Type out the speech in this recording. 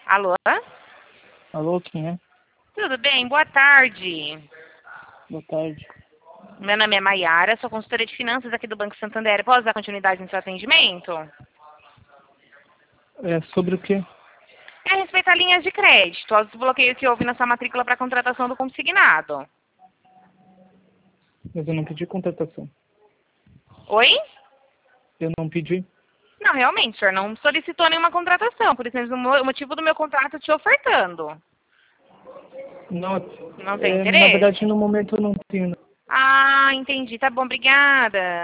Alô? Alô, quem é? Tudo bem? Boa tarde. Boa tarde. Meu nome é Maiara, sou consultora de finanças aqui do Banco Santander. Posso dar continuidade no seu atendimento? É sobre o quê? É a respeito a linhas de crédito, aos desbloqueios que houve na sua matrícula para contratação do consignado. Mas eu não pedi contratação. Oi? Eu não pedi. Não, realmente, o senhor não solicitou nenhuma contratação, por isso mesmo o motivo do meu contrato te ofertando. Não, Não tem na interesse? verdade, no momento eu não tenho. Ah, entendi. Tá bom, obrigada.